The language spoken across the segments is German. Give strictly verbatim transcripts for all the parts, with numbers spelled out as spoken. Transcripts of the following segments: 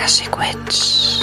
Akashic Witch.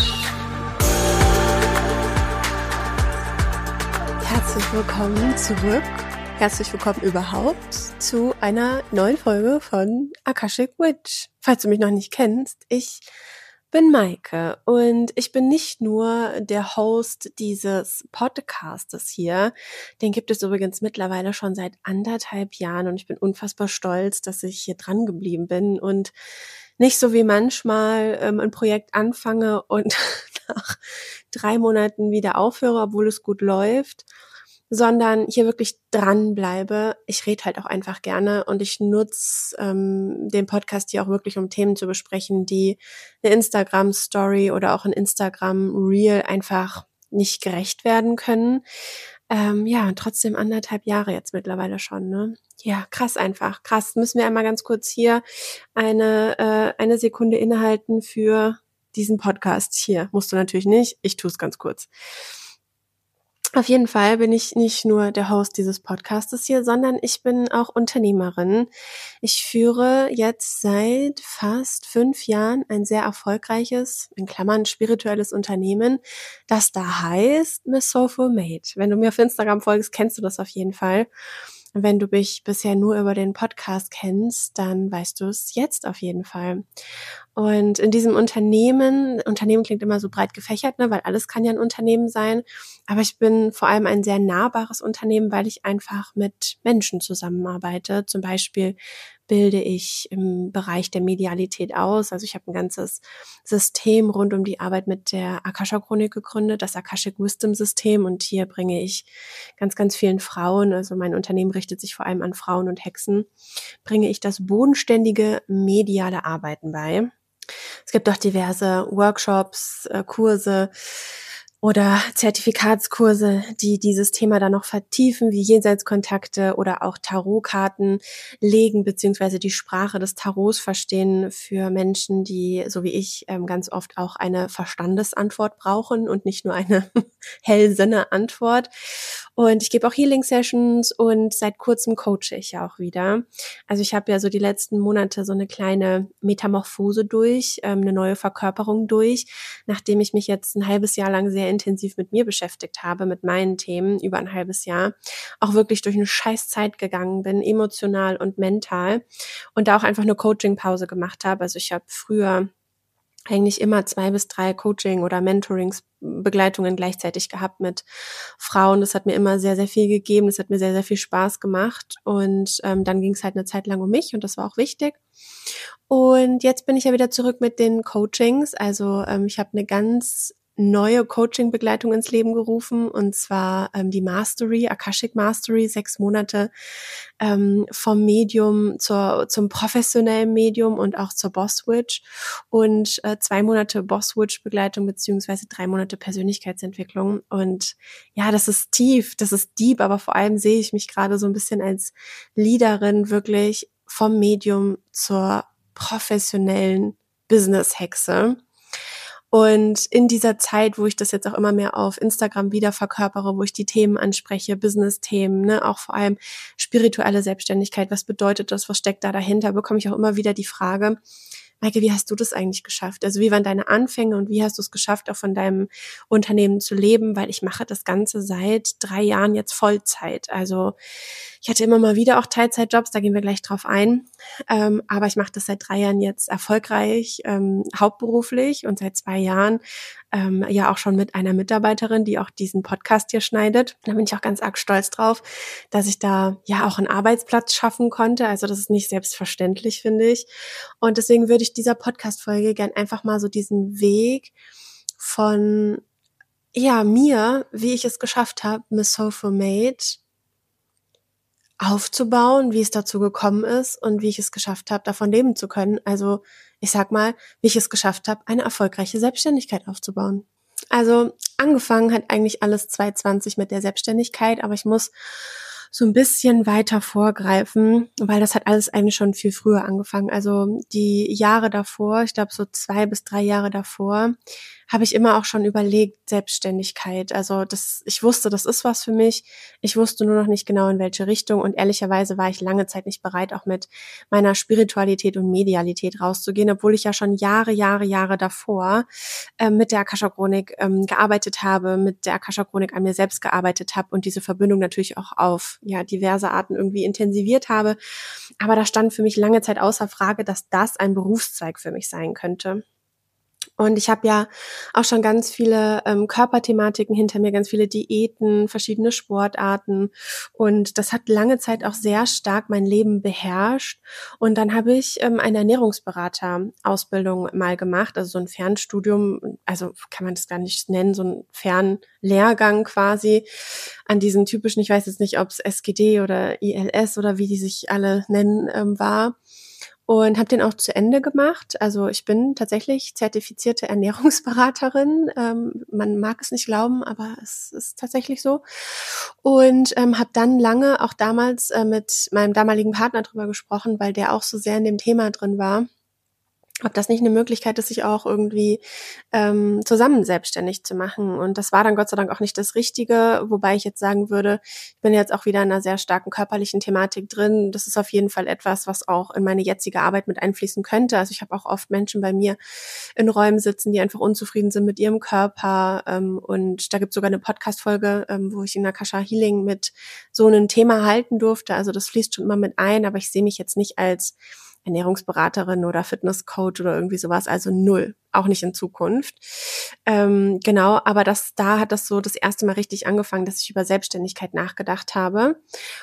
Herzlich willkommen zurück, herzlich willkommen überhaupt zu einer neuen Folge von Akashic Witch. Falls du mich noch nicht kennst, ich bin Maike und ich bin nicht nur der Host dieses Podcastes hier, den gibt es übrigens mittlerweile schon seit anderthalb Jahren und ich bin unfassbar stolz, dass ich hier dran geblieben bin und nicht so wie manchmal ähm, ein Projekt anfange und nach drei Monaten wieder aufhöre, obwohl es gut läuft, sondern hier wirklich dranbleibe. Ich rede halt auch einfach gerne und ich nutze ähm, den Podcast hier auch wirklich, um Themen zu besprechen, die eine Instagram-Story oder auch ein Instagram-Reel einfach nicht gerecht werden können. Ähm, ja, und trotzdem anderthalb Jahre jetzt mittlerweile schon, ne? Ja, krass einfach, krass. Müssen wir einmal ganz kurz hier eine, äh, eine Sekunde innehalten für diesen Podcast hier. Musst du natürlich nicht, ich tue es ganz kurz. Auf jeden Fall bin ich nicht nur der Host dieses Podcastes hier, sondern ich bin auch Unternehmerin. Ich führe jetzt seit fast fünf Jahren ein sehr erfolgreiches, in Klammern spirituelles Unternehmen, das da heißt Miss Soulful Made. Wenn du mir auf Instagram folgst, kennst du das auf jeden Fall. Und wenn du mich bisher nur über den Podcast kennst, dann weißt du es jetzt auf jeden Fall. Und in diesem Unternehmen, Unternehmen klingt immer so breit gefächert, ne, weil alles kann ja ein Unternehmen sein. Aber ich bin vor allem ein sehr nahbares Unternehmen, weil ich einfach mit Menschen zusammenarbeite. Zum Beispiel bilde ich im Bereich der Medialität aus. Also ich habe ein ganzes System rund um die Arbeit mit der Akasha-Chronik gegründet, das Akashic Wisdom System. Und hier bringe ich ganz, ganz vielen Frauen, also mein Unternehmen richtet sich vor allem an Frauen und Hexen, bringe ich das bodenständige mediale Arbeiten bei. Es gibt auch diverse Workshops, äh, Kurse oder Zertifikatskurse, die dieses Thema dann noch vertiefen, wie Jenseitskontakte oder auch Tarotkarten legen, beziehungsweise die Sprache des Tarots verstehen für Menschen, die, so wie ich, ähm, ganz oft auch eine Verstandesantwort brauchen und nicht nur eine Hellsinne-Antwort. Und ich gebe auch Healing-Sessions und seit kurzem coache ich ja auch wieder. Also ich habe ja so die letzten Monate so eine kleine Metamorphose durch, ähm, eine neue Verkörperung durch, nachdem ich mich jetzt ein halbes Jahr lang sehr intensiv mit mir beschäftigt habe, mit meinen Themen, über ein halbes Jahr, auch wirklich durch eine scheiß Zeit gegangen bin, emotional und mental und da auch einfach eine Coaching-Pause gemacht habe. Also ich habe früher eigentlich immer zwei bis drei Coaching- oder Mentoringsbegleitungen gleichzeitig gehabt mit Frauen. Das hat mir immer sehr, sehr viel gegeben. Das hat mir sehr, sehr viel Spaß gemacht. Und ähm, dann ging es halt eine Zeit lang um mich und das war auch wichtig. Und jetzt bin ich ja wieder zurück mit den Coachings. Also ähm, ich habe eine ganz neue Coaching-Begleitung ins Leben gerufen und zwar ähm, die Mastery, Akashic Mastery, sechs Monate ähm, vom Medium zur, zum professionellen Medium und auch zur Boss-Witch und äh, zwei Monate Boss-Witch-Begleitung beziehungsweise drei Monate Persönlichkeitsentwicklung. Und ja, das ist tief, das ist deep, aber vor allem sehe ich mich gerade so ein bisschen als Leaderin wirklich vom Medium zur professionellen Business-Hexe. Und in dieser Zeit, wo ich das jetzt auch immer mehr auf Instagram wieder verkörpere, wo ich die Themen anspreche, Business-Themen, ne, auch vor allem spirituelle Selbstständigkeit, was bedeutet das, was steckt da dahinter, bekomme ich auch immer wieder die Frage, Maike, wie hast du das eigentlich geschafft? Also wie waren deine Anfänge und wie hast du es geschafft, auch von deinem Unternehmen zu leben? Weil ich mache das Ganze seit drei Jahren jetzt Vollzeit. Also ich hatte immer mal wieder auch Teilzeitjobs, da gehen wir gleich drauf ein. Ähm, aber ich mache das seit drei Jahren jetzt erfolgreich, ähm, hauptberuflich und seit zwei Jahren ähm, ja auch schon mit einer Mitarbeiterin, die auch diesen Podcast hier schneidet. Da bin ich auch ganz arg stolz drauf, dass ich da ja auch einen Arbeitsplatz schaffen konnte. Also das ist nicht selbstverständlich, finde ich. Und deswegen würde ich dieser Podcast-Folge gern einfach mal so diesen Weg von ja mir, wie ich es geschafft habe, Miss Soulful Made aufzubauen, wie es dazu gekommen ist und wie ich es geschafft habe, davon leben zu können. Also ich sag mal, wie ich es geschafft habe, eine erfolgreiche Selbstständigkeit aufzubauen. Also angefangen hat eigentlich alles zwanzig zwanzig mit der Selbstständigkeit, aber ich muss so ein bisschen weiter vorgreifen, weil das hat alles eigentlich schon viel früher angefangen. Also die Jahre davor, ich glaube so zwei bis drei Jahre davor, habe ich immer auch schon überlegt, Selbstständigkeit. Also das, ich wusste, das ist was für mich. Ich wusste nur noch nicht genau, in welche Richtung. Und ehrlicherweise war ich lange Zeit nicht bereit, auch mit meiner Spiritualität und Medialität rauszugehen, obwohl ich ja schon Jahre, Jahre, Jahre davor äh, mit der Akasha-Chronik ähm, gearbeitet habe, mit der Akasha-Chronik an mir selbst gearbeitet habe und diese Verbindung natürlich auch auf ja diverse Arten irgendwie intensiviert habe. Aber da stand für mich lange Zeit außer Frage, dass das ein Berufszweig für mich sein könnte. Und ich habe ja auch schon ganz viele ähm, Körperthematiken hinter mir, ganz viele Diäten, verschiedene Sportarten. Und das hat lange Zeit auch sehr stark mein Leben beherrscht. Und dann habe ich ähm, eine Ernährungsberater-Ausbildung mal gemacht, also so ein Fernstudium, also kann man das gar nicht nennen, so ein Fernlehrgang quasi an diesen typischen, ich weiß jetzt nicht, ob es S G D oder I L S oder wie die sich alle nennen, ähm, war. Und habe den auch zu Ende gemacht. Also ich bin tatsächlich zertifizierte Ernährungsberaterin. Ähm, man mag es nicht glauben, aber es ist tatsächlich so. Und ähm, habe dann lange auch damals äh, mit meinem damaligen Partner drüber gesprochen, weil der auch so sehr in dem Thema drin war, ob das nicht eine Möglichkeit ist, sich auch irgendwie ähm, zusammen selbstständig zu machen. Und das war dann Gott sei Dank auch nicht das Richtige, wobei ich jetzt sagen würde, ich bin jetzt auch wieder in einer sehr starken körperlichen Thematik drin. Das ist auf jeden Fall etwas, was auch in meine jetzige Arbeit mit einfließen könnte. Also ich habe auch oft Menschen bei mir in Räumen sitzen, die einfach unzufrieden sind mit ihrem Körper. Ähm, und da gibt es sogar eine Podcast-Folge, ähm, wo ich in Akasha Healing mit so einem Thema halten durfte. Also das fließt schon immer mit ein, aber ich sehe mich jetzt nicht als Ernährungsberaterin oder Fitnesscoach oder irgendwie sowas, also null, auch nicht in Zukunft. Ähm, genau, aber das, da hat das so das erste Mal richtig angefangen, dass ich über Selbstständigkeit nachgedacht habe.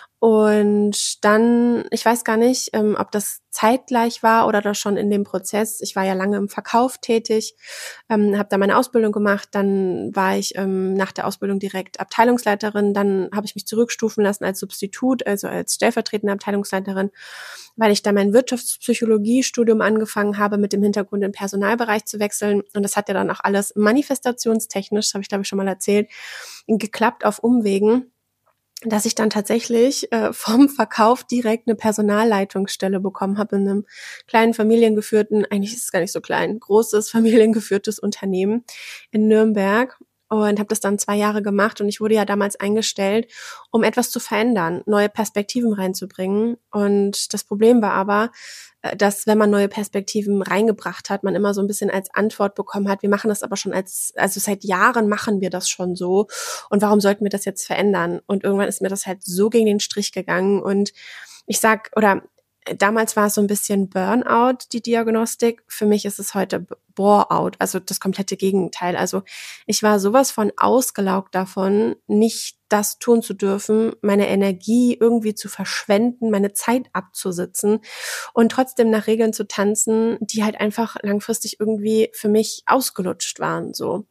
Und dann, ich weiß gar nicht, ähm, ob das zeitgleich war oder das schon in dem Prozess. Ich war ja lange im Verkauf tätig, ähm, habe da meine Ausbildung gemacht. Dann war ich ähm, nach der Ausbildung direkt Abteilungsleiterin. Dann habe ich mich zurückstufen lassen als Substitut, also als stellvertretende Abteilungsleiterin, weil ich da mein Wirtschaftspsychologie-Studium angefangen habe, mit dem Hintergrund im Personalbereich zu wechseln. Und das hat ja dann auch alles manifestationstechnisch, habe ich glaube ich schon mal erzählt, geklappt auf Umwegen, dass ich dann tatsächlich äh, vom Verkauf direkt eine Personalleitungsstelle bekommen habe in einem kleinen familiengeführten, eigentlich ist es gar nicht so klein, großes familiengeführtes Unternehmen in Nürnberg. Und habe das dann zwei Jahre gemacht und ich wurde ja damals eingestellt, um etwas zu verändern, neue Perspektiven reinzubringen. Und das Problem war aber, äh, dass wenn man neue Perspektiven reingebracht hat, man immer so ein bisschen als Antwort bekommen hat, wir machen das aber schon als, also seit Jahren machen wir das schon so. Und warum sollten wir das jetzt verändern? Und irgendwann ist mir das halt so gegen den Strich gegangen. Und ich sag, oder damals war es so ein bisschen Burnout, die Diagnostik. Für mich ist es heute Bore-out, also das komplette Gegenteil. Also ich war sowas von ausgelaugt davon, nicht das tun zu dürfen, meine Energie irgendwie zu verschwenden, meine Zeit abzusitzen und trotzdem nach Regeln zu tanzen, die halt einfach langfristig irgendwie für mich ausgelutscht waren, so.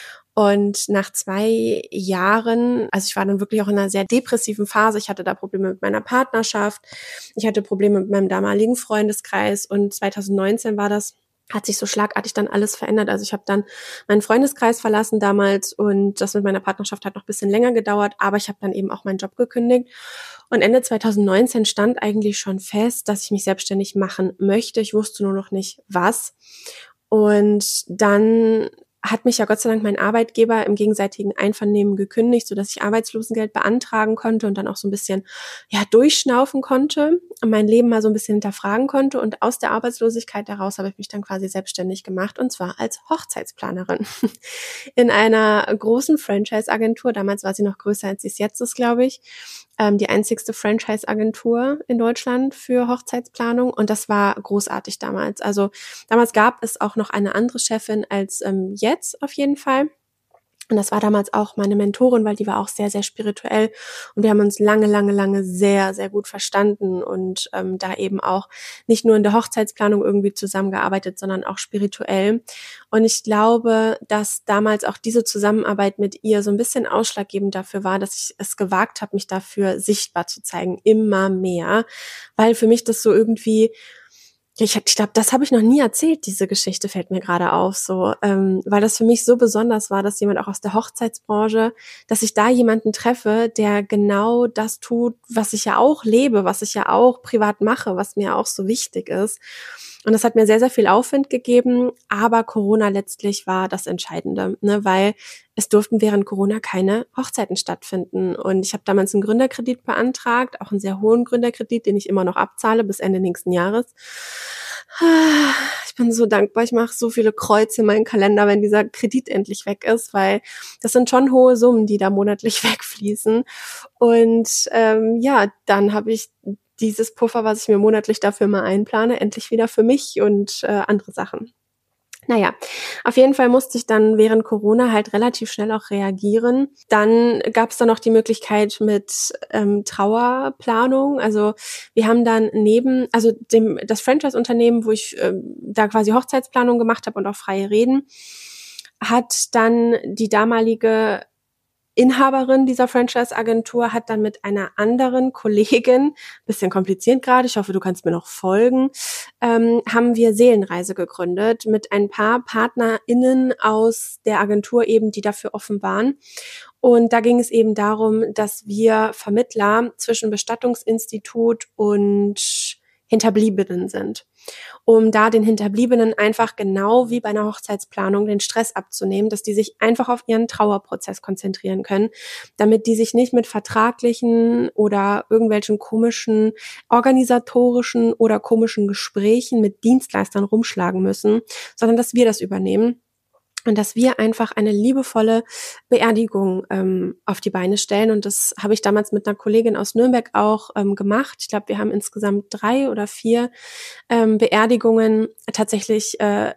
Und nach zwei Jahren, also ich war dann wirklich auch in einer sehr depressiven Phase. Ich hatte da Probleme mit meiner Partnerschaft. Ich hatte Probleme mit meinem damaligen Freundeskreis. Und zwanzig neunzehn war das, hat sich so schlagartig dann alles verändert. Also ich habe dann meinen Freundeskreis verlassen damals und das mit meiner Partnerschaft hat noch ein bisschen länger gedauert. Aber ich habe dann eben auch meinen Job gekündigt. Und Ende zwanzig neunzehn stand eigentlich schon fest, dass ich mich selbstständig machen möchte. Ich wusste nur noch nicht, was. Und dann hat mich ja Gott sei Dank mein Arbeitgeber im gegenseitigen Einvernehmen gekündigt, sodass ich Arbeitslosengeld beantragen konnte und dann auch so ein bisschen ja durchschnaufen konnte und mein Leben mal so ein bisschen hinterfragen konnte. Und aus der Arbeitslosigkeit heraus habe ich mich dann quasi selbstständig gemacht und zwar als Hochzeitsplanerin in einer großen Franchise-Agentur. Damals war sie noch größer, als sie es jetzt ist, glaube ich. Ähm, die einzigste Franchise-Agentur in Deutschland für Hochzeitsplanung und das war großartig damals. Also damals gab es auch noch eine andere Chefin als ähm, jetzt auf jeden Fall. Und das war damals auch meine Mentorin, weil die war auch sehr, sehr spirituell und wir haben uns lange, lange, lange sehr, sehr gut verstanden und ähm, da eben auch nicht nur in der Hochzeitsplanung irgendwie zusammengearbeitet, sondern auch spirituell. Und ich glaube, dass damals auch diese Zusammenarbeit mit ihr so ein bisschen ausschlaggebend dafür war, dass ich es gewagt habe, mich dafür sichtbar zu zeigen, immer mehr, weil für mich das so irgendwie Ich, ich glaube, das habe ich noch nie erzählt, diese Geschichte fällt mir gerade auf, so, ähm, weil das für mich so besonders war, dass jemand auch aus der Hochzeitsbranche, dass ich da jemanden treffe, der genau das tut, was ich ja auch lebe, was ich ja auch privat mache, was mir auch so wichtig ist. Und das hat mir sehr, sehr viel Aufwind gegeben, aber Corona letztlich war das Entscheidende, ne, weil es durften während Corona keine Hochzeiten stattfinden. Und ich habe damals einen Gründerkredit beantragt, auch einen sehr hohen Gründerkredit, den ich immer noch abzahle bis Ende nächsten Jahres. Ich bin so dankbar, ich mache so viele Kreuze in meinen Kalender, wenn dieser Kredit endlich weg ist, weil das sind schon hohe Summen, die da monatlich wegfließen. Und ähm, ja, dann habe ich dieses Puffer, was ich mir monatlich dafür mal einplane, endlich wieder für mich und äh, andere Sachen. Naja, auf jeden Fall musste ich dann während Corona halt relativ schnell auch reagieren. Dann gab es dann noch die Möglichkeit mit ähm, Trauerplanung. Also wir haben dann neben, also dem das Franchise-Unternehmen, wo ich ähm, da quasi Hochzeitsplanung gemacht habe und auch freie Reden, hat dann die damalige Inhaberin dieser Franchise-Agentur hat dann mit einer anderen Kollegin, bisschen kompliziert gerade, ich hoffe, du kannst mir noch folgen, ähm, haben wir Seelenreise gegründet mit ein paar PartnerInnen aus der Agentur eben, die dafür offen waren. Und da ging es eben darum, dass wir Vermittler zwischen Bestattungsinstitut und Hinterbliebenen sind, um da den Hinterbliebenen einfach genau wie bei einer Hochzeitsplanung den Stress abzunehmen, dass die sich einfach auf ihren Trauerprozess konzentrieren können, damit die sich nicht mit vertraglichen oder irgendwelchen komischen organisatorischen oder komischen Gesprächen mit Dienstleistern rumschlagen müssen, sondern dass wir das übernehmen. Und dass wir einfach eine liebevolle Beerdigung ähm, auf die Beine stellen. Und das habe ich damals mit einer Kollegin aus Nürnberg auch ähm, gemacht. Ich glaube, wir haben insgesamt drei oder vier ähm, Beerdigungen tatsächlich äh,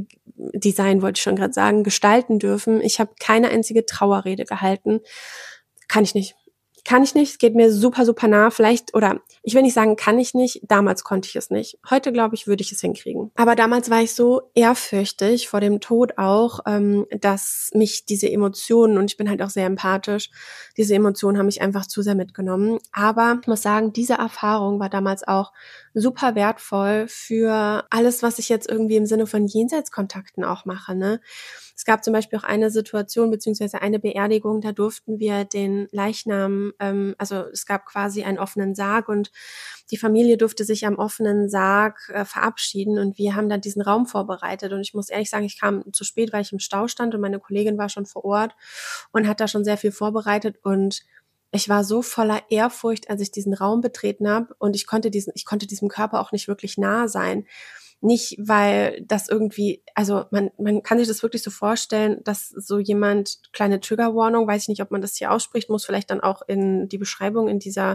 Design, wollte ich schon gerade sagen, gestalten dürfen. Ich habe keine einzige Trauerrede gehalten. Kann ich nicht. Kann ich nicht, es geht mir super, super nah. Vielleicht, oder ich will nicht sagen, kann ich nicht, damals konnte ich es nicht. Heute, glaube ich, würde ich es hinkriegen. Aber damals war ich so ehrfürchtig vor dem Tod auch, ähm, dass mich diese Emotionen, und ich bin halt auch sehr empathisch, diese Emotionen haben mich einfach zu sehr mitgenommen. Aber ich muss sagen, diese Erfahrung war damals auch super wertvoll für alles, was ich jetzt irgendwie im Sinne von Jenseitskontakten auch mache, ne? Es gab zum Beispiel auch eine Situation beziehungsweise eine Beerdigung, da durften wir den Leichnam, ähm, also es gab quasi einen offenen Sarg und die Familie durfte sich am offenen Sarg äh, verabschieden und wir haben dann diesen Raum vorbereitet und ich muss ehrlich sagen, ich kam zu spät, weil ich im Stau stand und meine Kollegin war schon vor Ort und hat da schon sehr viel vorbereitet und ich war so voller Ehrfurcht, als ich diesen Raum betreten habe und ich konnte diesen, ich konnte diesem Körper auch nicht wirklich nah sein. Nicht, weil das irgendwie, also man, man kann sich das wirklich so vorstellen, dass so jemand, kleine Triggerwarnung, weiß ich nicht, ob man das hier ausspricht, muss vielleicht dann auch in die Beschreibung in dieser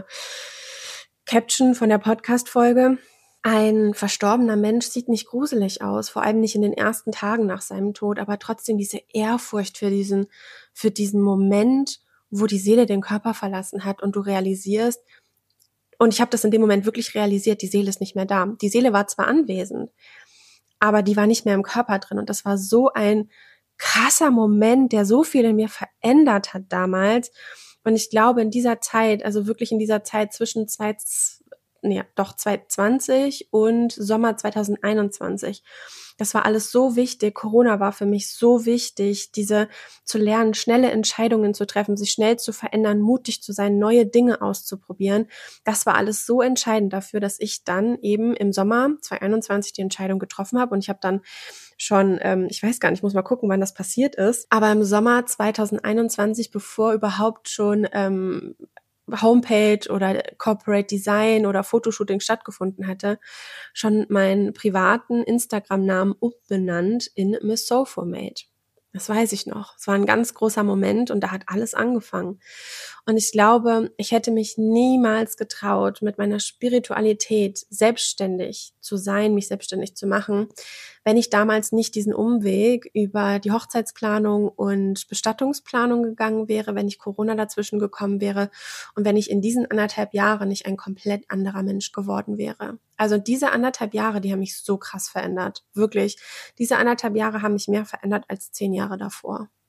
Caption von der Podcast-Folge. Ein verstorbener Mensch sieht nicht gruselig aus, vor allem nicht in den ersten Tagen nach seinem Tod, aber trotzdem diese Ehrfurcht für diesen, für diesen Moment, wo die Seele den Körper verlassen hat und du realisierst, und ich habe das in dem Moment wirklich realisiert, die Seele ist nicht mehr da. Die Seele war zwar anwesend, aber die war nicht mehr im Körper drin. Und das war so ein krasser Moment, der so viel in mir verändert hat damals. Und ich glaube, in dieser Zeit, also wirklich in dieser Zeit zwischen zwei, nee, doch zwanzig zwanzig und Sommer zwanzig einundzwanzig, das war alles so wichtig. Corona war für mich so wichtig, diese zu lernen, schnelle Entscheidungen zu treffen, sich schnell zu verändern, mutig zu sein, neue Dinge auszuprobieren. Das war alles so entscheidend dafür, dass ich dann eben im Sommer zwanzig einundzwanzig die Entscheidung getroffen habe. Und ich habe dann schon, ähm, ich weiß gar nicht, ich muss mal gucken, wann das passiert ist. Aber im Sommer zwanzig einundzwanzig, bevor überhaupt schon ähm, Homepage oder Corporate Design oder Fotoshooting stattgefunden hatte, schon meinen privaten Instagram-Namen umbenannt in Miss Soulful-Made. Das weiß ich noch. Es war ein ganz großer Moment und da hat alles angefangen. Und ich glaube, ich hätte mich niemals getraut, mit meiner Spiritualität selbstständig zu sein, mich selbstständig zu machen, wenn ich damals nicht diesen Umweg über die Hochzeitsplanung und Bestattungsplanung gegangen wäre, wenn nicht Corona dazwischen gekommen wäre und wenn ich in diesen anderthalb Jahren nicht ein komplett anderer Mensch geworden wäre. Also diese anderthalb Jahre, die haben mich so krass verändert. Wirklich. Diese anderthalb Jahre haben mich mehr verändert als zehn Jahre davor.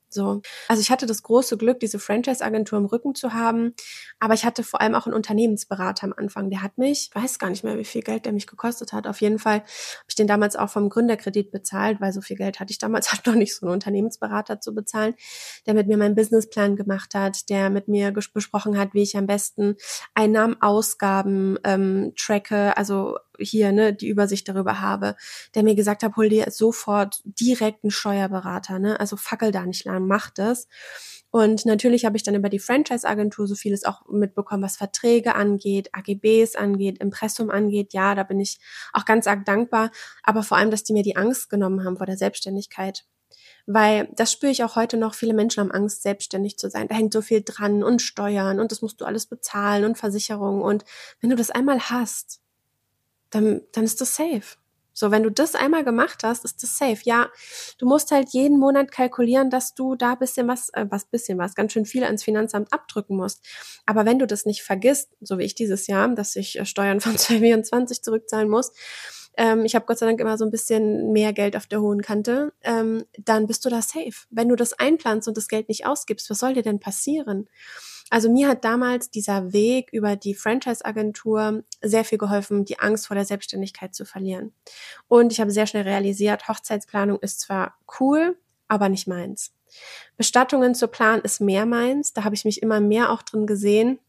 So. Also ich hatte das große Glück, diese Franchise-Agentur im Rücken zu haben, aber ich hatte vor allem auch einen Unternehmensberater am Anfang. Der hat mich, weiß gar nicht mehr, wie viel Geld der mich gekostet hat. Auf jeden Fall habe ich den damals auch vom Gründerkredit bezahlt, weil so viel Geld hatte ich damals halt noch nicht, so einen Unternehmensberater zu bezahlen, der mit mir meinen Businessplan gemacht hat, der mit mir ges- besprochen hat, wie ich am besten Einnahmen, Ausgaben ähm, tracke, also hier ne die Übersicht darüber habe, der mir gesagt hat, hol dir sofort direkt einen Steuerberater, ne? Also fackel da nicht lang, mach das. Und natürlich habe ich dann über die Franchise-Agentur so vieles auch mitbekommen, was Verträge angeht, A G Bs angeht, Impressum angeht. Ja, da bin ich auch ganz arg dankbar. Aber vor allem, dass die mir die Angst genommen haben vor der Selbstständigkeit. Weil das spüre ich auch heute noch, viele Menschen haben Angst, selbstständig zu sein. Da hängt so viel dran und Steuern und das musst du alles bezahlen und Versicherungen. Und wenn du das einmal hast, dann, dann ist das safe. So, wenn du das einmal gemacht hast, ist das safe. Ja, du musst halt jeden Monat kalkulieren, dass du da bisschen was, äh, was bisschen was, ganz schön viel ans Finanzamt abdrücken musst. Aber wenn du das nicht vergisst, so wie ich dieses Jahr, dass ich äh, Steuern von zwanzig vierundzwanzig zurückzahlen muss, ähm, ich habe Gott sei Dank immer so ein bisschen mehr Geld auf der hohen Kante, ähm, dann bist du da safe. Wenn du das einplanst und das Geld nicht ausgibst, was soll dir denn passieren? Also mir hat damals dieser Weg über die Franchise-Agentur sehr viel geholfen, die Angst vor der Selbstständigkeit zu verlieren. Und ich habe sehr schnell realisiert, Hochzeitsplanung ist zwar cool, aber nicht meins. Bestattungen zu planen ist mehr meins. Da habe ich mich immer mehr auch drin gesehen.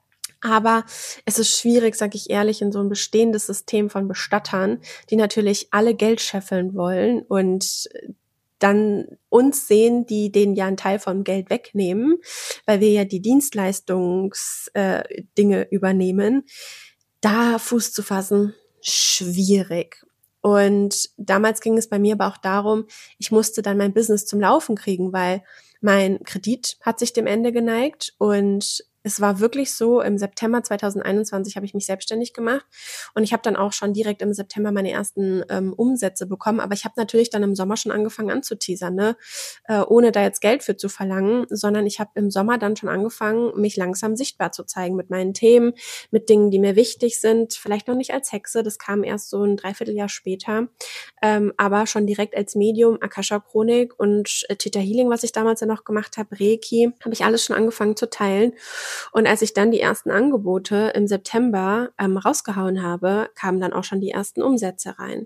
Aber es ist schwierig, sage ich ehrlich, in so ein bestehendes System von Bestattern, die natürlich alle Geld scheffeln wollen und dann uns sehen, die denen ja einen Teil vom Geld wegnehmen, weil wir ja die Dienstleistungsdinge äh, Dinge übernehmen, da Fuß zu fassen, schwierig. Und damals ging es bei mir aber auch darum, ich musste dann mein Business zum Laufen kriegen, weil mein Kredit hat sich dem Ende geneigt und es war wirklich so, im September zweitausendeinundzwanzig habe ich mich selbstständig gemacht und ich habe dann auch schon direkt im September meine ersten ähm, Umsätze bekommen, aber ich habe natürlich dann im Sommer schon angefangen anzuteasern, ne? äh, ohne da jetzt Geld für zu verlangen, sondern ich habe im Sommer dann schon angefangen, mich langsam sichtbar zu zeigen mit meinen Themen, mit Dingen, die mir wichtig sind, vielleicht noch nicht als Hexe, das kam erst so ein Dreivierteljahr später, ähm, aber schon direkt als Medium, Akasha-Chronik und äh, Theta Healing, was ich damals ja noch gemacht habe, Reiki, habe ich alles schon angefangen zu teilen. Und als ich dann die ersten Angebote im September ähm, rausgehauen habe, kamen dann auch schon die ersten Umsätze rein.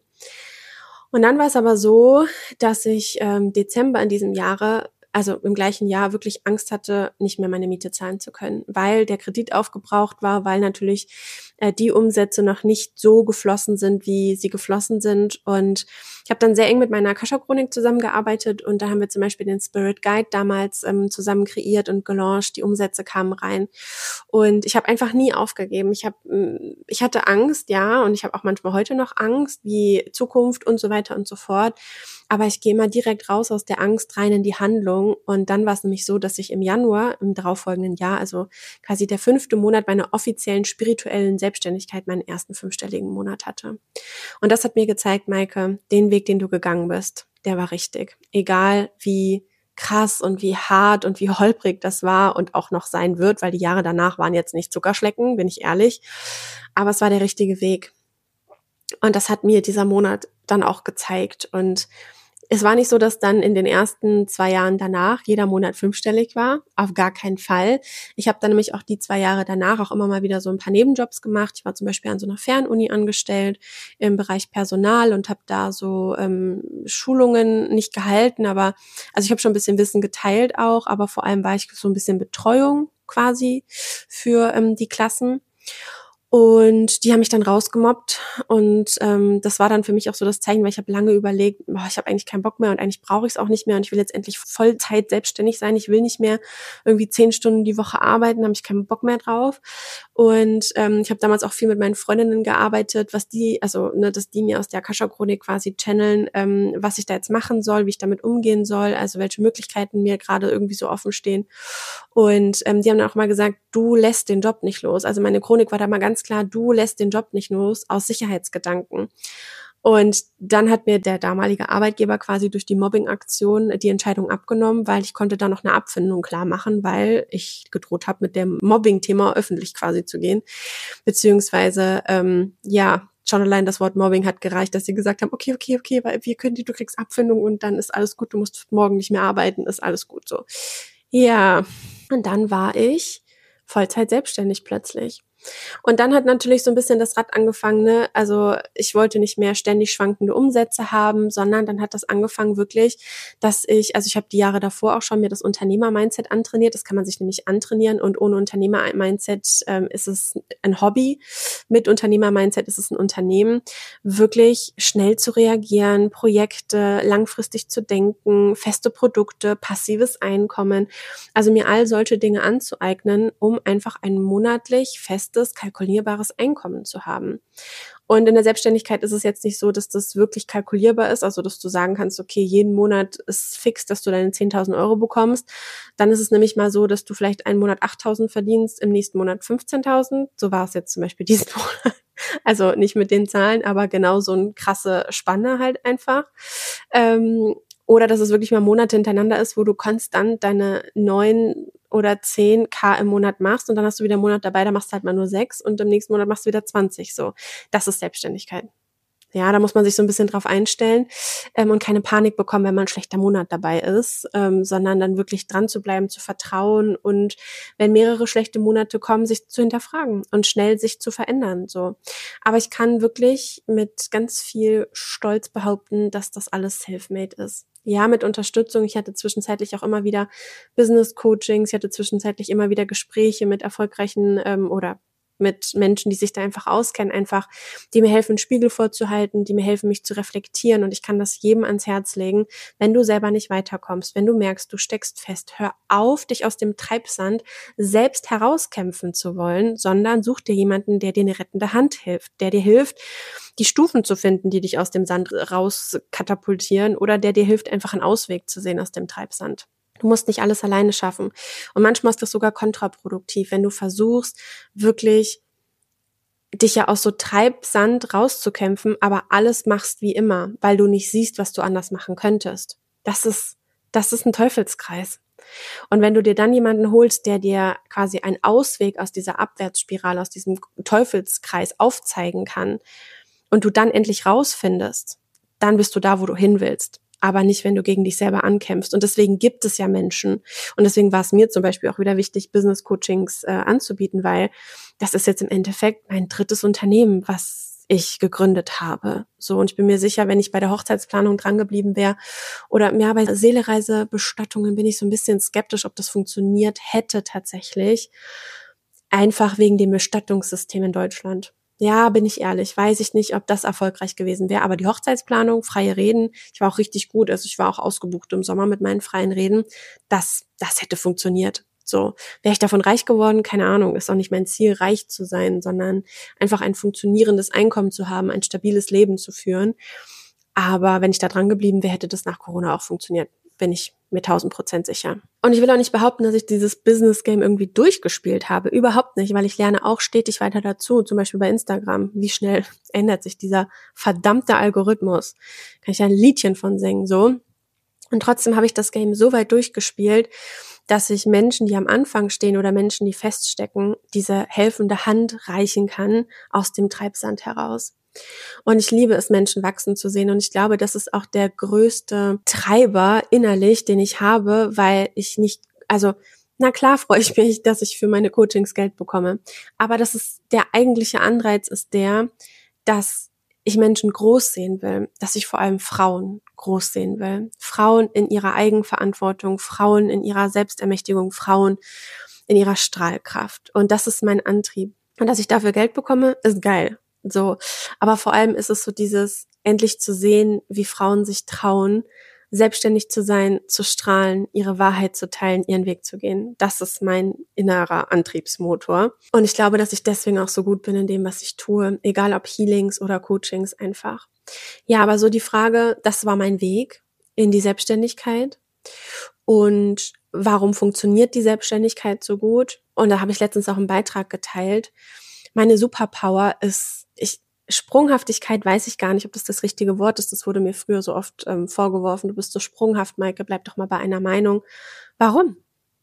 Und dann war es aber so, dass ich ähm, Dezember in diesem Jahre, also im gleichen Jahr, wirklich Angst hatte, nicht mehr meine Miete zahlen zu können, weil der Kredit aufgebraucht war, weil natürlich äh, die Umsätze noch nicht so geflossen sind, wie sie geflossen sind. Und ich habe dann sehr eng mit meiner Akasha-Chronik zusammengearbeitet und da haben wir zum Beispiel den Spirit Guide damals ähm, zusammen kreiert und gelauncht. Die Umsätze kamen rein und ich habe einfach nie aufgegeben. Ich habe, ich hatte Angst, ja, und ich habe auch manchmal heute noch Angst, wie Zukunft und so weiter und so fort. Aber ich gehe immer direkt raus aus der Angst rein in die Handlung. Und dann war es nämlich so, dass ich im Januar, im darauffolgenden Jahr, also quasi der fünfte Monat meiner offiziellen spirituellen Selbstständigkeit, meinen ersten fünfstelligen Monat hatte. Und das hat mir gezeigt, Maike, den Weg, den du gegangen bist, der war richtig. Egal wie krass und wie hart und wie holprig das war und auch noch sein wird, weil die Jahre danach waren jetzt nicht Zuckerschlecken, bin ich ehrlich. Aber es war der richtige Weg. Und das hat mir dieser Monat dann auch gezeigt. Und es war nicht so, dass dann in den ersten zwei Jahren danach jeder Monat fünfstellig war. Auf gar keinen Fall. Ich habe dann nämlich auch die zwei Jahre danach auch immer mal wieder so ein paar Nebenjobs gemacht. Ich war zum Beispiel an so einer Fernuni angestellt im Bereich Personal und habe da so ähm, Schulungen nicht gehalten. Aber also ich habe schon ein bisschen Wissen geteilt auch, aber vor allem war ich so ein bisschen Betreuung quasi für ähm, die Klassen. Und die haben mich dann rausgemobbt und ähm, das war dann für mich auch so das Zeichen, weil ich habe lange überlegt, boah, ich habe eigentlich keinen Bock mehr und eigentlich brauche ich es auch nicht mehr und ich will jetzt endlich Vollzeit selbstständig sein. Ich will nicht mehr irgendwie zehn Stunden die Woche arbeiten, da habe ich keinen Bock mehr drauf. Und ähm, ich habe damals auch viel mit meinen Freundinnen gearbeitet, was die, also ne, dass die mir aus der Akasha-Chronik quasi channeln, ähm, was ich da jetzt machen soll, wie ich damit umgehen soll, also welche Möglichkeiten mir gerade irgendwie so offen stehen. Und ähm, die haben dann auch mal gesagt, du lässt den Job nicht los. Also meine Chronik war da mal ganz klar, du lässt den Job nicht los aus Sicherheitsgedanken. Und dann hat mir der damalige Arbeitgeber quasi durch die Mobbing-Aktion die Entscheidung abgenommen, weil ich konnte da noch eine Abfindung klar machen, weil ich gedroht habe, mit dem Mobbing-Thema öffentlich quasi zu gehen. Beziehungsweise, ähm, ja, schon allein das Wort Mobbing hat gereicht, dass sie gesagt haben, okay, okay, okay, weil wir können die, du kriegst Abfindung und dann ist alles gut, du musst morgen nicht mehr arbeiten, ist alles gut so. Ja, und dann war ich Vollzeit selbstständig plötzlich. Und dann hat natürlich so ein bisschen das Rad angefangen, ne? Also ich wollte nicht mehr ständig schwankende Umsätze haben, sondern dann hat das angefangen wirklich, dass ich, also ich habe die Jahre davor auch schon mir das Unternehmer-Mindset antrainiert. Das kann man sich nämlich antrainieren und ohne Unternehmer-Mindset ähm, ist es ein Hobby. Mit Unternehmer-Mindset ist es ein Unternehmen. Wirklich schnell zu reagieren, Projekte langfristig zu denken, feste Produkte, passives Einkommen. Also mir all solche Dinge anzueignen, um einfach ein monatlich festes, kalkulierbares Einkommen zu haben. Und in der Selbstständigkeit ist es jetzt nicht so, dass das wirklich kalkulierbar ist, also dass du sagen kannst, okay, jeden Monat ist fix, dass du deine zehntausend Euro bekommst. Dann ist es nämlich mal so, dass du vielleicht einen Monat achttausend verdienst, im nächsten Monat fünfzehntausend. So war es jetzt zum Beispiel diesen Monat. Also nicht mit den Zahlen, aber genau so eine krasse Spanne halt einfach. Ähm, oder dass es wirklich mal Monate hintereinander ist, wo du konstant deine neun oder zehn K im Monat machst und dann hast du wieder einen Monat dabei, da machst du halt mal nur sechs und im nächsten Monat machst du wieder zwanzig. So, das ist Selbstständigkeit. Ja, da muss man sich so ein bisschen drauf einstellen ähm, und keine Panik bekommen, wenn mal ein schlechter Monat dabei ist, ähm, sondern dann wirklich dran zu bleiben, zu vertrauen und wenn mehrere schlechte Monate kommen, sich zu hinterfragen und schnell sich zu verändern. So, aber ich kann wirklich mit ganz viel Stolz behaupten, dass das alles self-made ist. Ja, mit Unterstützung. Ich hatte zwischenzeitlich auch immer wieder Business-Coachings. Ich hatte zwischenzeitlich immer wieder Gespräche mit erfolgreichen ähm, oder mit Menschen, die sich da einfach auskennen, einfach, die mir helfen, einen Spiegel vorzuhalten, die mir helfen, mich zu reflektieren. Und ich kann das jedem ans Herz legen, wenn du selber nicht weiterkommst, wenn du merkst, du steckst fest, hör auf, dich aus dem Treibsand selbst herauskämpfen zu wollen, sondern such dir jemanden, der dir eine rettende Hand hilft, der dir hilft, die Stufen zu finden, die dich aus dem Sand rauskatapultieren oder der dir hilft, einfach einen Ausweg zu sehen aus dem Treibsand. Du musst nicht alles alleine schaffen. Und manchmal ist das sogar kontraproduktiv, wenn du versuchst, wirklich dich ja aus so Treibsand rauszukämpfen, aber alles machst wie immer, weil du nicht siehst, was du anders machen könntest. Das ist, das ist ein Teufelskreis. Und wenn du dir dann jemanden holst, der dir quasi einen Ausweg aus dieser Abwärtsspirale, aus diesem Teufelskreis aufzeigen kann und du dann endlich rausfindest, dann bist du da, wo du hin willst. Aber nicht, wenn du gegen dich selber ankämpfst. Und deswegen gibt es ja Menschen. Und deswegen war es mir zum Beispiel auch wieder wichtig, Business-Coachings äh, anzubieten, weil das ist jetzt im Endeffekt mein drittes Unternehmen, was ich gegründet habe. So, und ich bin mir sicher, wenn ich bei der Hochzeitsplanung drangeblieben wäre oder ja, bei Seelereisebestattungen bin ich so ein bisschen skeptisch, ob das funktioniert hätte tatsächlich. Einfach wegen dem Bestattungssystem in Deutschland. Ja, bin ich ehrlich, weiß ich nicht, ob das erfolgreich gewesen wäre. Aber die Hochzeitsplanung, freie Reden, ich war auch richtig gut. Also ich war auch ausgebucht im Sommer mit meinen freien Reden. Das, das hätte funktioniert. So, wäre ich davon reich geworden? Keine Ahnung. Ist auch nicht mein Ziel, reich zu sein, sondern einfach ein funktionierendes Einkommen zu haben, ein stabiles Leben zu führen. Aber wenn ich da dran geblieben wäre, hätte das nach Corona auch funktioniert. Bin ich mir tausend Prozent sicher. Und ich will auch nicht behaupten, dass ich dieses Business-Game irgendwie durchgespielt habe. Überhaupt nicht, weil ich lerne auch stetig weiter dazu. Zum Beispiel bei Instagram. Wie schnell ändert sich dieser verdammte Algorithmus? Kann ich ein Liedchen von singen, so. Und trotzdem habe ich das Game so weit durchgespielt, dass ich Menschen, die am Anfang stehen oder Menschen, die feststecken, diese helfende Hand reichen kann aus dem Treibsand heraus. Und ich liebe es, Menschen wachsen zu sehen. Und ich glaube, das ist auch der größte Treiber innerlich, den ich habe, weil ich nicht, also, na klar freue ich mich, dass ich für meine Coachings Geld bekomme. Aber das ist, der eigentliche Anreiz ist der, dass ich Menschen groß sehen will, dass ich vor allem Frauen groß sehen will. Frauen in ihrer Eigenverantwortung, Frauen in ihrer Selbstermächtigung, Frauen in ihrer Strahlkraft. Und das ist mein Antrieb. Und dass ich dafür Geld bekomme, ist geil. So, aber vor allem ist es so dieses, endlich zu sehen, wie Frauen sich trauen, selbstständig zu sein, zu strahlen, ihre Wahrheit zu teilen, ihren Weg zu gehen. Das ist mein innerer Antriebsmotor. Und ich glaube, dass ich deswegen auch so gut bin in dem, was ich tue, egal ob Healings oder Coachings einfach. Ja, aber so die Frage, das war mein Weg in die Selbstständigkeit. Und warum funktioniert die Selbstständigkeit so gut? Und da habe ich letztens auch einen Beitrag geteilt. Meine Superpower ist, ich, Sprunghaftigkeit weiß ich gar nicht, ob das das richtige Wort ist. Das wurde mir früher so oft ähm, vorgeworfen. Du bist so sprunghaft, Maike, bleib doch mal bei einer Meinung. Warum?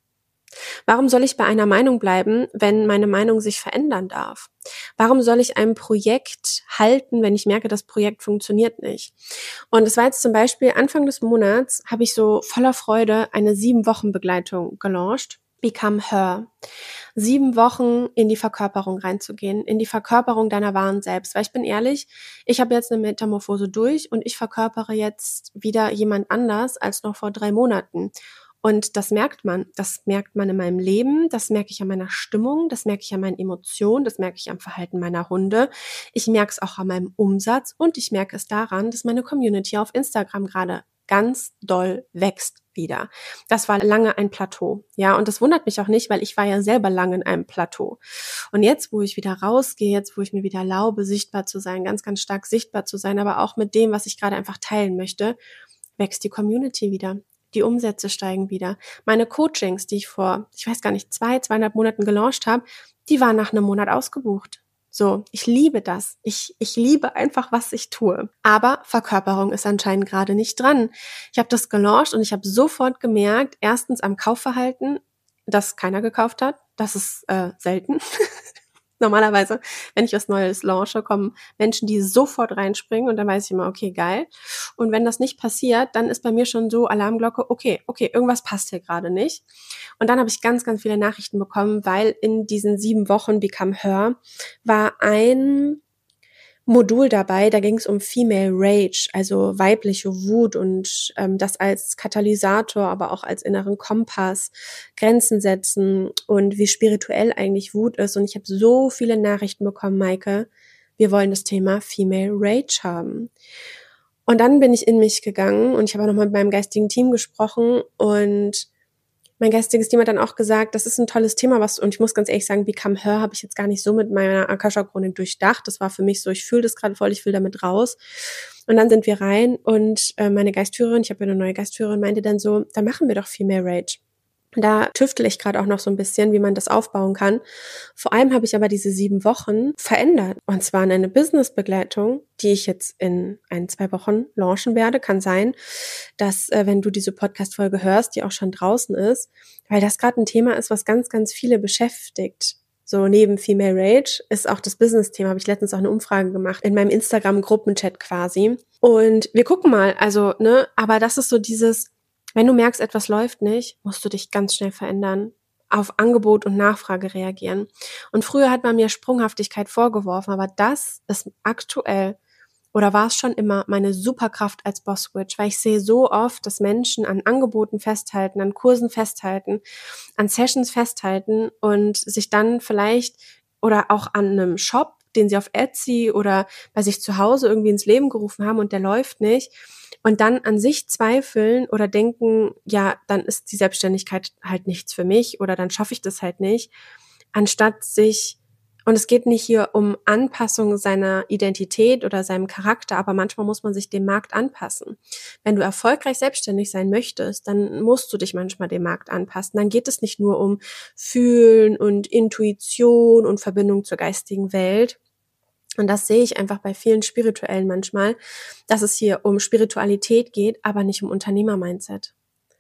Warum soll ich bei einer Meinung bleiben, wenn meine Meinung sich verändern darf? Warum soll ich ein Projekt halten, wenn ich merke, das Projekt funktioniert nicht? Und es war jetzt zum Beispiel Anfang des Monats, habe ich so voller Freude eine sieben Wochen Begleitung gelauncht. Become Her. Sieben Wochen in die Verkörperung reinzugehen, in die Verkörperung deiner wahren Selbst. Weil ich bin ehrlich, ich habe jetzt eine Metamorphose durch und ich verkörpere jetzt wieder jemand anders als noch vor drei Monaten. Und das merkt man. Das merkt man in meinem Leben, das merke ich an meiner Stimmung, das merke ich an meinen Emotionen, das merke ich am Verhalten meiner Hunde. Ich merke es auch an meinem Umsatz und ich merke es daran, dass meine Community auf Instagram gerade ganz doll wächst wieder. Das war lange ein Plateau. Ja, und das wundert mich auch nicht, weil ich war ja selber lange in einem Plateau. Und jetzt, wo ich wieder rausgehe, jetzt, wo ich mir wieder erlaube, sichtbar zu sein, ganz, ganz stark sichtbar zu sein, aber auch mit dem, was ich gerade einfach teilen möchte, wächst die Community wieder. Die Umsätze steigen wieder. Meine Coachings, die ich vor, ich weiß gar nicht, zwei, zweieinhalb Monaten gelauncht habe, die waren nach einem Monat ausgebucht. So, ich liebe das. Ich, ich liebe einfach, was ich tue. Aber Verkörperung ist anscheinend gerade nicht dran. Ich habe das gelauncht und ich habe sofort gemerkt, erstens am Kaufverhalten, dass keiner gekauft hat. Das ist äh, selten. Normalerweise, wenn ich was Neues launche, kommen Menschen, die sofort reinspringen und dann weiß ich immer, okay, geil. Und wenn das nicht passiert, dann ist bei mir schon so Alarmglocke, okay, okay, irgendwas passt hier gerade nicht. Und dann habe ich ganz, ganz viele Nachrichten bekommen, weil in diesen sieben Wochen Become Her war ein Modul dabei, da ging es um Female Rage, also weibliche Wut und ähm, das als Katalysator, aber auch als inneren Kompass, Grenzen setzen und wie spirituell eigentlich Wut ist. Und ich habe so viele Nachrichten bekommen, Maike, wir wollen das Thema Female Rage haben. Und dann bin ich in mich gegangen und ich habe auch nochmal mit meinem geistigen Team gesprochen und mein geistiges Team hat dann auch gesagt, das ist ein tolles Thema, was, und ich muss ganz ehrlich sagen, Become Her habe ich jetzt gar nicht so mit meiner Akasha-Chronik durchdacht. Das war für mich so, ich fühle das gerade voll, ich will damit raus. Und dann sind wir rein und äh, meine Geistführerin, ich habe ja eine neue Geistführerin, meinte dann so, da machen wir doch Female Rage. Da tüftel ich gerade auch noch so ein bisschen, wie man das aufbauen kann. Vor allem habe ich aber diese sieben Wochen verändert. Und zwar in eine Business-Begleitung, die ich jetzt in ein, zwei Wochen launchen werde. Kann sein, dass, äh, wenn du diese Podcast-Folge hörst, die auch schon draußen ist, weil das gerade ein Thema ist, was ganz, ganz viele beschäftigt. So neben Female Rage ist auch das Business-Thema, habe ich letztens auch eine Umfrage gemacht, in meinem Instagram-Gruppenchat quasi. Und wir gucken mal, also, ne, aber das ist so dieses, wenn du merkst, etwas läuft nicht, musst du dich ganz schnell verändern, auf Angebot und Nachfrage reagieren. Und früher hat man mir Sprunghaftigkeit vorgeworfen, aber das ist aktuell oder war es schon immer meine Superkraft als Boss-Witch, weil ich sehe so oft, dass Menschen an Angeboten festhalten, an Kursen festhalten, an Sessions festhalten und sich dann vielleicht oder auch an einem Shop, den sie auf Etsy oder bei sich zu Hause irgendwie ins Leben gerufen haben und der läuft nicht, und dann an sich zweifeln oder denken, ja, dann ist die Selbstständigkeit halt nichts für mich oder dann schaffe ich das halt nicht, anstatt sich, und es geht nicht hier um Anpassung seiner Identität oder seinem Charakter, aber manchmal muss man sich dem Markt anpassen. Wenn du erfolgreich selbstständig sein möchtest, dann musst du dich manchmal dem Markt anpassen. Dann geht es nicht nur um Fühlen und Intuition und Verbindung zur geistigen Welt. Und das sehe ich einfach bei vielen Spirituellen manchmal, dass es hier um Spiritualität geht, aber nicht um Unternehmer-Mindset.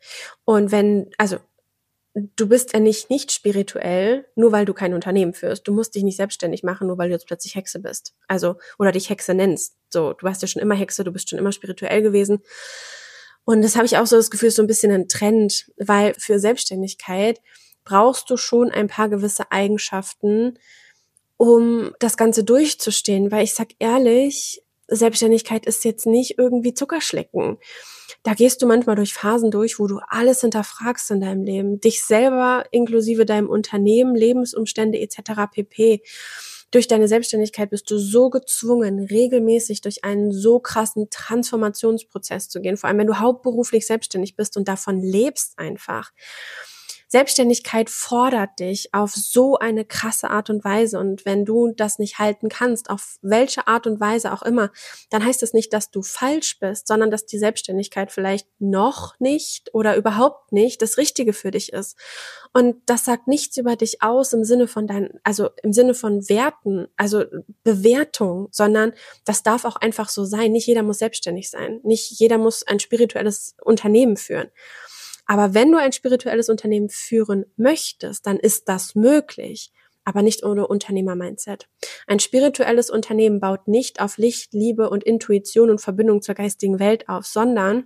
Und wenn, also du bist ja nicht nicht spirituell, nur weil du kein Unternehmen führst. Du musst dich nicht selbstständig machen, nur weil du jetzt plötzlich Hexe bist. Also, oder dich Hexe nennst. So, du warst ja schon immer Hexe, du bist schon immer spirituell gewesen. Und das habe ich auch so das Gefühl, ist so ein bisschen ein Trend, weil für Selbstständigkeit brauchst du schon ein paar gewisse Eigenschaften, um das Ganze durchzustehen, weil ich sag ehrlich, Selbstständigkeit ist jetzt nicht irgendwie Zuckerschlecken. Da gehst du manchmal durch Phasen durch, wo du alles hinterfragst in deinem Leben, dich selber inklusive deinem Unternehmen, Lebensumstände et cetera pp. Durch deine Selbstständigkeit bist du so gezwungen, regelmäßig durch einen so krassen Transformationsprozess zu gehen, vor allem wenn du hauptberuflich selbstständig bist und davon lebst einfach. Selbstständigkeit fordert dich auf so eine krasse Art und Weise, und wenn du das nicht halten kannst, auf welche Art und Weise auch immer, dann heißt das nicht, dass du falsch bist, sondern dass die Selbstständigkeit vielleicht noch nicht oder überhaupt nicht das Richtige für dich ist. Und das sagt nichts über dich aus im Sinne von deinen, also im Sinne von Werten, also Bewertung, sondern das darf auch einfach so sein. Nicht jeder muss selbstständig sein. Nicht jeder muss ein spirituelles Unternehmen führen. Aber wenn du ein spirituelles Unternehmen führen möchtest, dann ist das möglich, aber nicht ohne Unternehmer-Mindset. Ein spirituelles Unternehmen baut nicht auf Licht, Liebe und Intuition und Verbindung zur geistigen Welt auf, sondern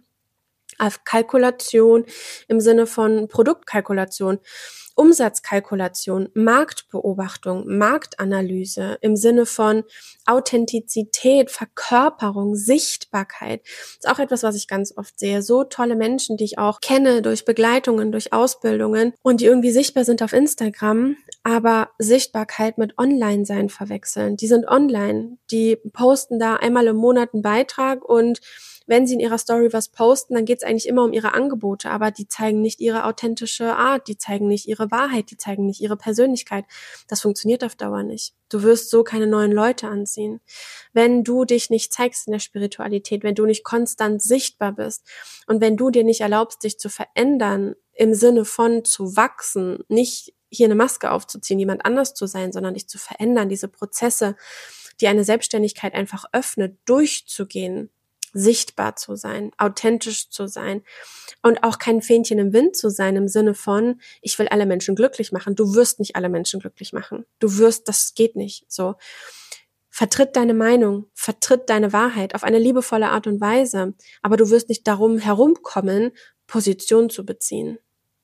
auf Kalkulation im Sinne von Produktkalkulation, Umsatzkalkulation, Marktbeobachtung, Marktanalyse im Sinne von Authentizität, Verkörperung, Sichtbarkeit. Das ist auch etwas, was ich ganz oft sehe. So tolle Menschen, die ich auch kenne durch Begleitungen, durch Ausbildungen und die irgendwie sichtbar sind auf Instagram, aber Sichtbarkeit mit Online-Sein verwechseln. Die sind online, die posten da einmal im Monat einen Beitrag und wenn sie in ihrer Story was posten, dann geht es eigentlich immer um ihre Angebote, aber die zeigen nicht ihre authentische Art, die zeigen nicht ihre Wahrheit, die zeigen nicht ihre Persönlichkeit. Das funktioniert auf Dauer nicht. Du wirst so keine neuen Leute anziehen. Wenn du dich nicht zeigst in der Spiritualität, wenn du nicht konstant sichtbar bist und wenn du dir nicht erlaubst, dich zu verändern im Sinne von zu wachsen, nicht hier eine Maske aufzuziehen, jemand anders zu sein, sondern dich zu verändern, diese Prozesse, die eine Selbstständigkeit einfach öffnet, durchzugehen, sichtbar zu sein, authentisch zu sein und auch kein Fähnchen im Wind zu sein im Sinne von, ich will alle Menschen glücklich machen. Du wirst nicht alle Menschen glücklich machen. Du wirst, das geht nicht so. Vertritt deine Meinung, vertritt deine Wahrheit auf eine liebevolle Art und Weise, aber du wirst nicht darum herumkommen, Position zu beziehen.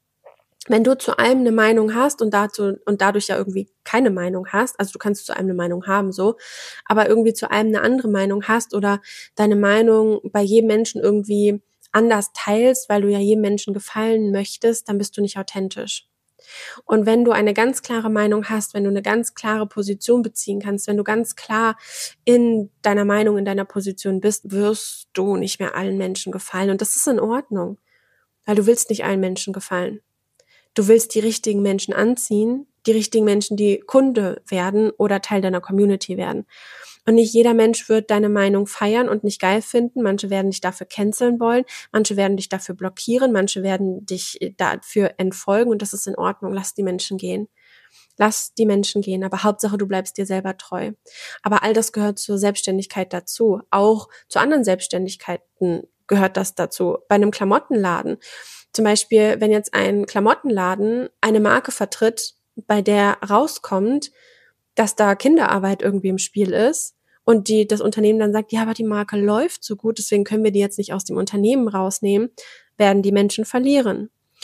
Wenn du zu allem eine Meinung hast und dazu und dadurch ja irgendwie keine Meinung hast, also du kannst zu allem eine Meinung haben, so, aber irgendwie zu allem eine andere Meinung hast oder deine Meinung bei jedem Menschen irgendwie anders teilst, weil du ja jedem Menschen gefallen möchtest, dann bist du nicht authentisch. Und wenn du eine ganz klare Meinung hast, wenn du eine ganz klare Position beziehen kannst, wenn du ganz klar in deiner Meinung, in deiner Position bist, wirst du nicht mehr allen Menschen gefallen. Und das ist in Ordnung, weil du willst nicht allen Menschen gefallen. Du willst die richtigen Menschen anziehen, die richtigen Menschen, die Kunde werden oder Teil deiner Community werden. Und nicht jeder Mensch wird deine Meinung feiern und nicht geil finden. Manche werden dich dafür canceln wollen, manche werden dich dafür blockieren, manche werden dich dafür entfolgen und das ist in Ordnung. Lass die Menschen gehen. Lass die Menschen gehen, aber Hauptsache, du bleibst dir selber treu. Aber all das gehört zur Selbstständigkeit dazu. Auch zu anderen Selbstständigkeiten gehört das dazu. Bei einem Klamottenladen. Zum Beispiel, wenn jetzt ein Klamottenladen eine Marke vertritt, bei der rauskommt, dass da Kinderarbeit irgendwie im Spiel ist und die das Unternehmen dann sagt, ja, aber die Marke läuft so gut, deswegen können wir die jetzt nicht aus dem Unternehmen rausnehmen, werden die Menschen verlieren.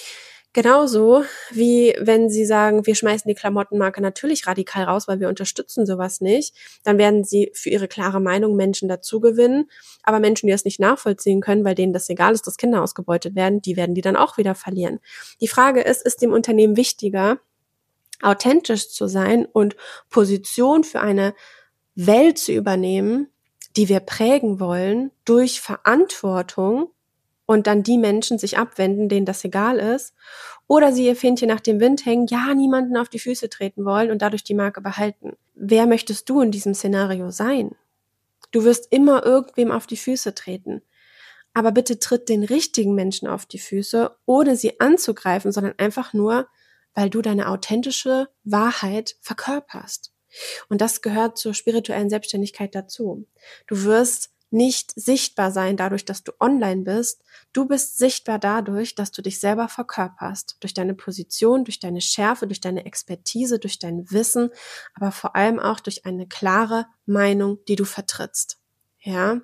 Genauso wie wenn sie sagen, wir schmeißen die Klamottenmarke natürlich radikal raus, weil wir unterstützen sowas nicht, dann werden sie für ihre klare Meinung Menschen dazu gewinnen, aber Menschen, die das nicht nachvollziehen können, weil denen das egal ist, dass Kinder ausgebeutet werden, die werden die dann auch wieder verlieren. Die Frage ist, ist dem Unternehmen wichtiger, authentisch zu sein und Position für eine Welt zu übernehmen, die wir prägen wollen, durch Verantwortung, und dann die Menschen sich abwenden, denen das egal ist, oder sie ihr Fähnchen nach dem Wind hängen, ja, niemanden auf die Füße treten wollen und dadurch die Marke behalten. Wer möchtest du in diesem Szenario sein? Du wirst immer irgendwem auf die Füße treten. Aber bitte tritt den richtigen Menschen auf die Füße, ohne sie anzugreifen, sondern einfach nur, weil du deine authentische Wahrheit verkörperst. Und das gehört zur spirituellen Selbstständigkeit dazu. Du wirst nicht sichtbar sein dadurch, dass du online bist. Du bist sichtbar dadurch, dass du dich selber verkörperst. Durch deine Position, durch deine Schärfe, durch deine Expertise, durch dein Wissen, aber vor allem auch durch eine klare Meinung, die du vertrittst. Ja?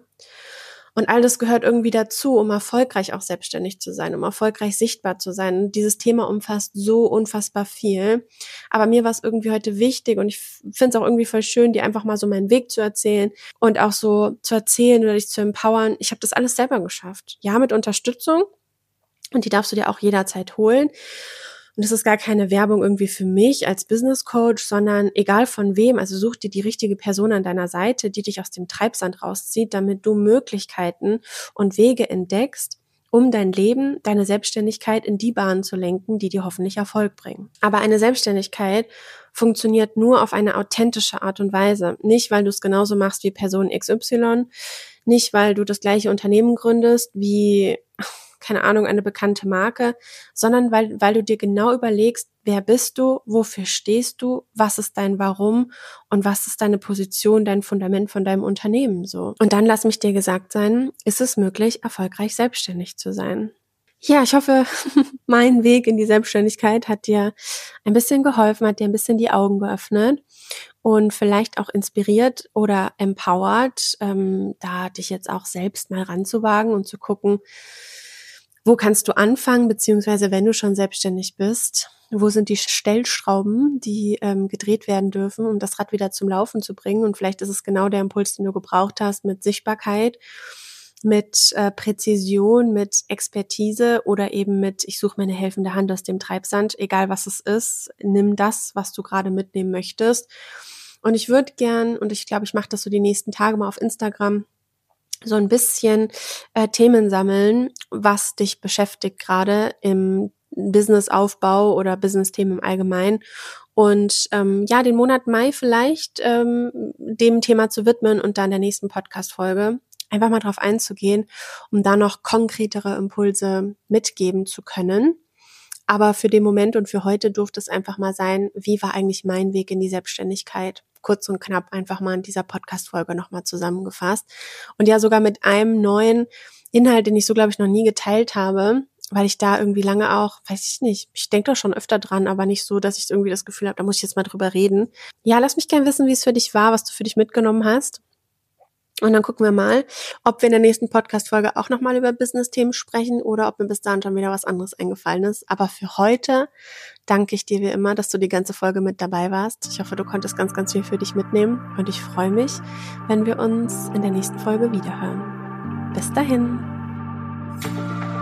Und all das gehört irgendwie dazu, um erfolgreich auch selbstständig zu sein, um erfolgreich sichtbar zu sein. Und dieses Thema umfasst so unfassbar viel. Aber mir war es irgendwie heute wichtig und ich finde es auch irgendwie voll schön, dir einfach mal so meinen Weg zu erzählen und auch so zu erzählen oder dich zu empowern. Ich habe das alles selber geschafft. Ja, mit Unterstützung. Und die darfst du dir auch jederzeit holen. Und das ist gar keine Werbung irgendwie für mich als Business Coach, sondern egal von wem, also such dir die richtige Person an deiner Seite, die dich aus dem Treibsand rauszieht, damit du Möglichkeiten und Wege entdeckst, um dein Leben, deine Selbstständigkeit in die Bahn zu lenken, die dir hoffentlich Erfolg bringen. Aber eine Selbstständigkeit funktioniert nur auf eine authentische Art und Weise. Nicht, weil du es genauso machst wie Person X Y, nicht, weil du das gleiche Unternehmen gründest wie, keine Ahnung, eine bekannte Marke, sondern weil, weil du dir genau überlegst, wer bist du, wofür stehst du, was ist dein Warum und was ist deine Position, dein Fundament von deinem Unternehmen so. Und dann lass mich dir gesagt sein, ist es möglich, erfolgreich selbstständig zu sein. Ja, ich hoffe, mein Weg in die Selbstständigkeit hat dir ein bisschen geholfen, hat dir ein bisschen die Augen geöffnet und vielleicht auch inspiriert oder empowert, ähm, da dich jetzt auch selbst mal ranzuwagen und zu gucken, wo kannst du anfangen, beziehungsweise wenn du schon selbstständig bist, wo sind die Stellschrauben, die ähm, gedreht werden dürfen, um das Rad wieder zum Laufen zu bringen. Und vielleicht ist es genau der Impuls, den du gebraucht hast, mit Sichtbarkeit, mit äh, Präzision, mit Expertise oder eben mit, ich suche meine helfende Hand aus dem Treibsand, egal was es ist, nimm das, was du gerade mitnehmen möchtest. Und ich würde gern, und ich glaube, ich mache das so die nächsten Tage mal auf Instagram, so ein bisschen äh, Themen sammeln, was dich beschäftigt gerade im Businessaufbau oder Business-Themen im Allgemeinen. Und ähm, ja, den Monat Mai vielleicht ähm, dem Thema zu widmen und dann der nächsten Podcast-Folge einfach mal drauf einzugehen, um da noch konkretere Impulse mitgeben zu können. Aber für den Moment und für heute durfte es einfach mal sein, wie war eigentlich mein Weg in die Selbstständigkeit? Kurz und knapp einfach mal in dieser Podcast-Folge nochmal zusammengefasst. Und ja, sogar mit einem neuen Inhalt, den ich so, glaube ich, noch nie geteilt habe, weil ich da irgendwie lange auch, weiß ich nicht, ich denke da schon öfter dran, aber nicht so, dass ich irgendwie das Gefühl habe, da muss ich jetzt mal drüber reden. Ja, lass mich gerne wissen, wie es für dich war, was du für dich mitgenommen hast. Und dann gucken wir mal, ob wir in der nächsten Podcast-Folge auch nochmal über Business-Themen sprechen oder ob mir bis dahin schon wieder was anderes eingefallen ist. Aber für heute danke ich dir wie immer, dass du die ganze Folge mit dabei warst. Ich hoffe, du konntest ganz, ganz viel für dich mitnehmen und ich freue mich, wenn wir uns in der nächsten Folge wiederhören. Bis dahin.